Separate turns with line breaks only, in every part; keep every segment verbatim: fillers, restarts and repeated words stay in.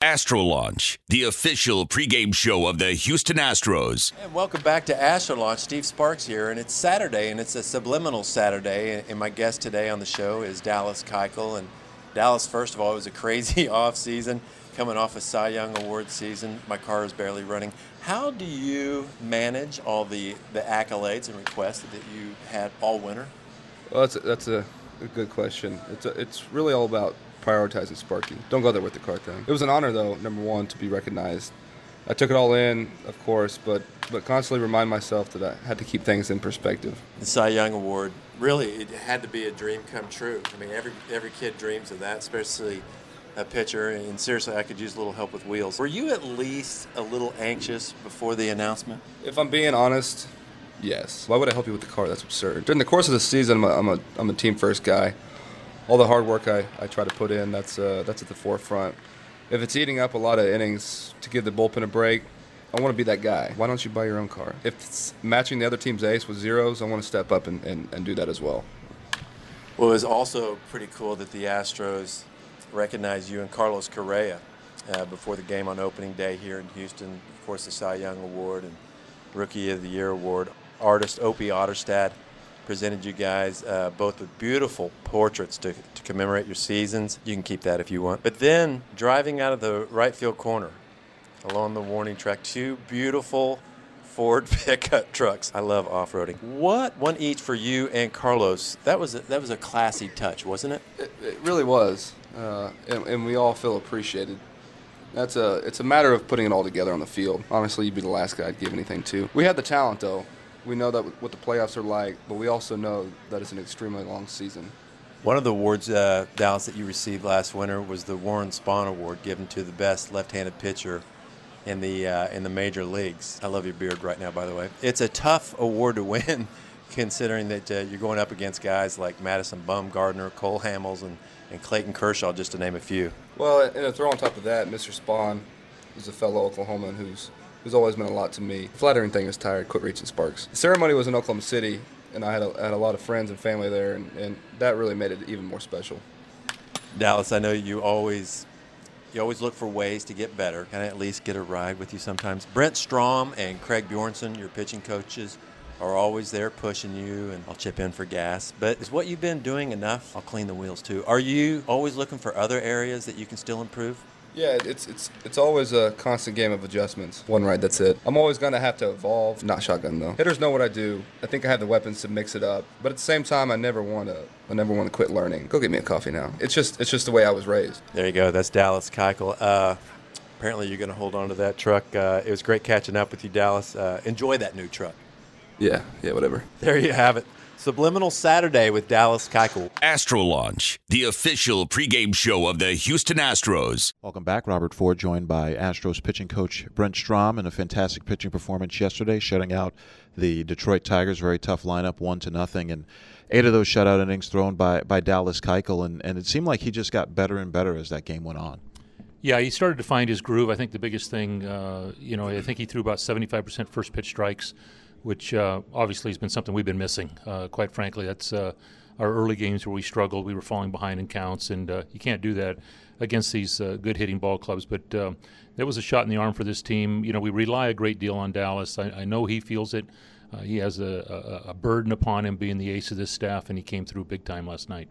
Astro Launch, the official pregame show of the Houston Astros.
And welcome back to Astro Launch. Steve Sparks here, and it's Saturday, and it's a subliminal Saturday. And my guest today on the show is Dallas Keuchel. And Dallas, first of all, it was a crazy off season, coming off a Cy Young Award season. My car is barely running. How do you manage all the, the accolades and requests that you had all winter?
Well, that's a, that's a, a good question. It's a, it's really all about prioritizing Sparky. Don't go there with the car thing. It was an honor, though, number one, to be recognized. I took it all in, of course, but but constantly remind myself that I had to keep things in perspective.
The Cy Young Award, really, it had to be a dream come true. I mean, every every kid dreams of that, especially a pitcher. And seriously, I could use a little help with wheels. Were you at least a little anxious before the announcement?
If I'm being honest, yes. Why would I help you with the car? That's absurd. During the course of the season, I'm a, I'm a, I'm a team-first guy. All the hard work I, I try to put in, that's uh, that's at the forefront. If it's eating up a lot of innings to give the bullpen a break, I want to be that guy. Why don't you buy your own car? If it's matching the other team's ace with zeros, I want to step up and, and, and do that as well.
Well, it was also pretty cool that the Astros recognized you and Carlos Correa uh, before the game on opening day here in Houston. Of course, the Cy Young Award and Rookie of the Year Award. Artist Opie Otterstad presented you guys uh, both with beautiful portraits to, to commemorate your seasons. You can keep that if you want. But then, driving out of the right field corner along the warning track, two beautiful Ford pickup trucks. I love off-roading. What? One each for you and Carlos. That was a, that was a classy touch, wasn't it?
It, it really was, uh, and, and we all feel appreciated. That's a it's a matter of putting it all together on the field. Honestly, you'd be the last guy I'd give anything to. We had the talent, though. We know that what the playoffs are like, but we also know that it's an extremely long season.
One of the awards, uh, Dallas, that you received last winter was the Warren Spahn Award, given to the best left-handed pitcher in the uh, in the major leagues. I love your beard right now, by the way. It's a tough award to win, considering that uh, you're going up against guys like Madison Bumgarner, Cole Hamels, and, and Clayton Kershaw, just to name a few.
Well, and to throw on top of that, Mister Spahn is a fellow Oklahoman who's who's always meant a lot to me. The flattering thing is tired, quit reaching sparks. The ceremony was in Oklahoma City, and I had a, had a lot of friends and family there, and, and that really made it even more special.
Dallas, I know you always you always look for ways to get better. Can I at least get a ride with you sometimes? Brent Strom and Craig Bjornson, your pitching coaches, are always there pushing you, and I'll chip in for gas. But is what you've been doing enough? I'll clean the wheels too. Are you always looking for other areas that you can still improve?
Yeah, it's it's it's always a constant game of adjustments. One right, that's it. I'm always going to have to evolve. Not shotgun, though. Hitters know what I do. I think I have the weapons to mix it up. But at the same time, I never want to I never want to quit learning. Go get me a coffee now. It's just it's just the way I was raised.
There you go. That's Dallas Keuchel. Uh, apparently you're going to hold on to that truck. Uh, it was great catching up with you, Dallas. Uh, enjoy that new truck.
Yeah, yeah, whatever.
There you have it. Subliminal Saturday with Dallas Keuchel.
Astro Launch, the official pregame show of the Houston Astros.
Welcome back. Robert Ford joined by Astros pitching coach Brent Strom in a fantastic pitching performance yesterday, shutting out the Detroit Tigers. Very tough lineup, one to nothing, and eight of those shutout innings thrown by, by Dallas Keuchel, and, and it seemed like he just got better and better as that game went on.
Yeah, he started to find his groove. I think the biggest thing, uh, you know, I think he threw about seventy-five percent first pitch strikes, which uh, obviously has been something we've been missing. Uh, quite frankly, that's uh, our early games where we struggled. We were falling behind in counts, and uh, you can't do that against these uh, good hitting ball clubs. But uh, that was a shot in the arm for this team. You know, we rely a great deal on Dallas. I, I know he feels it. Uh, he has a, a, a burden upon him being the ace of this staff, and he came through big time last night.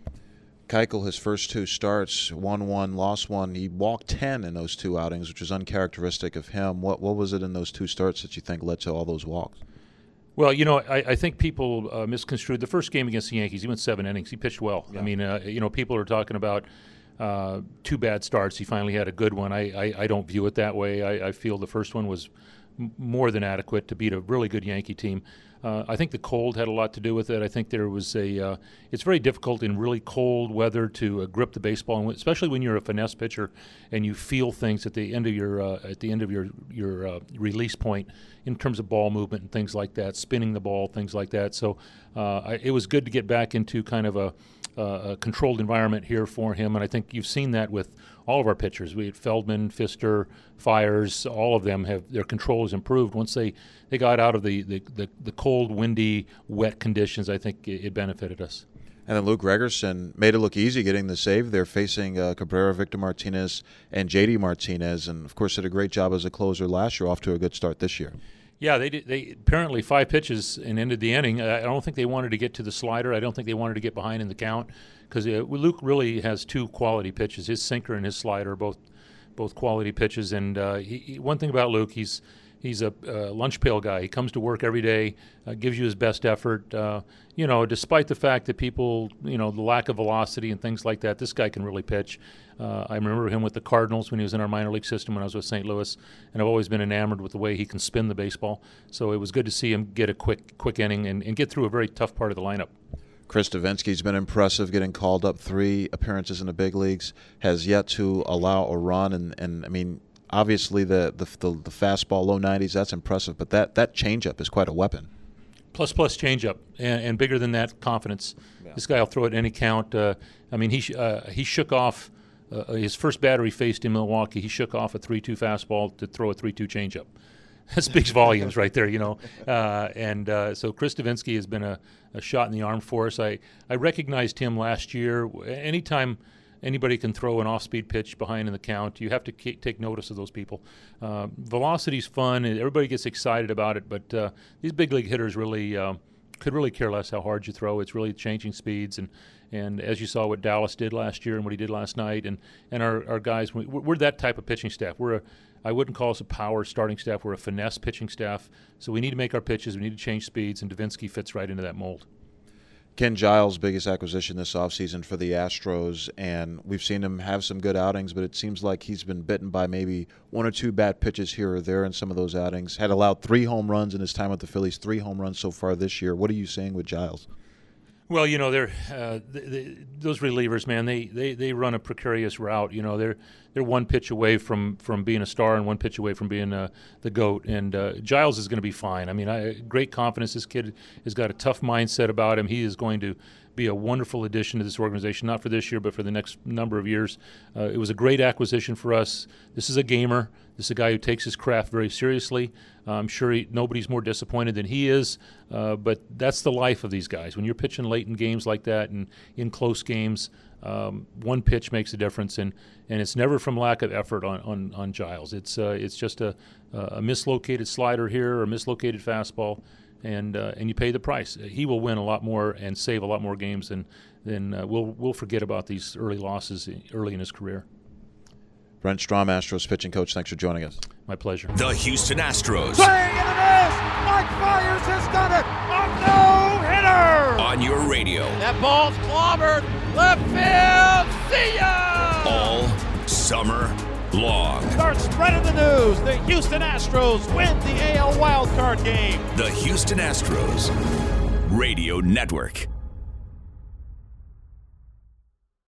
Keuchel, his first two starts, won one, lost one. He walked ten in those two outings, which is uncharacteristic of him. What what was it in those two starts that you think led to all those walks?
Well, you know, I, I think people uh, misconstrued the first game against the Yankees. He went seven innings. He pitched well. Yeah. I mean, uh, you know, people are talking about uh, two bad starts. He finally had a good one. I, I, I don't view it that way. I, I feel the first one was m- more than adequate to beat a really good Yankee team. Uh, I think the cold had a lot to do with it. I think there was a uh, – it's very difficult in really cold weather to uh, grip the baseball, and especially when you're a finesse pitcher and you feel things at the end of your uh, at the end of your your uh, release point in terms of ball movement and things like that, spinning the ball, things like that. So uh, I, it was good to get back into kind of a, a controlled environment here for him, and I think you've seen that with all of our pitchers. We had Feldman, Pfister, Fiers, all of them have their control has improved once they, they got out of the, the, the, the cold, windy, wet conditions. I think it, it benefited us.
And then Luke Gregerson made it look easy getting the save. They're facing uh, Cabrera, Victor Martinez, and J D Martinez, and of course did a great job as a closer last year, off to a good start this year.
Yeah, they did, they apparently five pitches and ended the inning. I don't think they wanted to get to the slider. I don't think they wanted to get behind in the count, because uh, Luke really has two quality pitches. His sinker and his slider are both both quality pitches. And uh, he, he, one thing about Luke, he's he's a uh, lunch pail guy. He comes to work every day, uh, gives you his best effort. Uh, you know, despite the fact that people, you know, the lack of velocity and things like that, this guy can really pitch. Uh, I remember him with the Cardinals when he was in our minor league system when I was with Saint Louis, and I've always been enamored with the way he can spin the baseball. So it was good to see him get a quick quick inning and, and get through a very tough part of the lineup.
Chris Devenski's been impressive, getting called up three appearances in the big leagues, has yet to allow a run, and, and I mean, obviously the, the the the fastball, low nineties, that's impressive, but that, that changeup is quite a weapon.
Plus, plus changeup, and, and bigger than that, confidence. Yeah. This guy will throw it any count. Uh, I mean, he sh- uh, he shook off uh, his first batter he faced in Milwaukee. He shook off a three two fastball to throw a three two changeup. That speaks volumes right there, you know. Uh, and uh, so Chris Devenski has been a, a shot in the arm for us. I, I recognized him last year. Anytime anybody can throw an off-speed pitch behind in the count, you have to k- take notice of those people. Uh, velocity's fun, and everybody gets excited about it, but uh, these big league hitters really uh, could really care less how hard you throw. It's really changing speeds, and, and as you saw what Dallas did last year and what he did last night, and, and our, our guys, we're, we're that type of pitching staff. We're a I wouldn't call us a power starting staff. We're a finesse pitching staff. So we need to make our pitches. We need to change speeds, and Devenski fits right into that mold.
Ken Giles, biggest acquisition this offseason for the Astros, and we've seen him have some good outings, but it seems like he's been bitten by maybe one or two bad pitches here or there in some of those outings. Had allowed three home runs in his time with the Phillies, three home runs so far this year. What are you saying with Giles?
Well, you know, they're uh, they, they, those relievers, man. They, they, they run a precarious route. You know, they're they're one pitch away from, from being a star and one pitch away from being uh, the GOAT. And uh, Giles is going to be fine. I mean, I great confidence. This kid has got a tough mindset about him. He is going to be a wonderful addition to this organization, not for this year, but for the next number of years. Uh, it was a great acquisition for us. This is a gamer. This is a guy who takes his craft very seriously. Uh, I'm sure he, nobody's more disappointed than he is, uh, but that's the life of these guys. When you're pitching late in games like that and in close games, um, one pitch makes a difference, and, and it's never from lack of effort on, on, on Giles. It's uh, it's just a, a mislocated slider here or a mislocated fastball, and uh, and you pay the price. He will win a lot more and save a lot more games than, than uh, we'll, we'll forget about these early losses early in his career.
Brent Strom, Astros pitching coach, thanks for joining us.
My pleasure.
The Houston Astros.
Swing and a miss! Mike Fiers has done it! A no-hitter!
On your radio.
That ball's clobbered! Left field! See ya!
All summer long.
Start spreading the news. The Houston Astros win the A L wildcard game.
The Houston Astros Radio Network.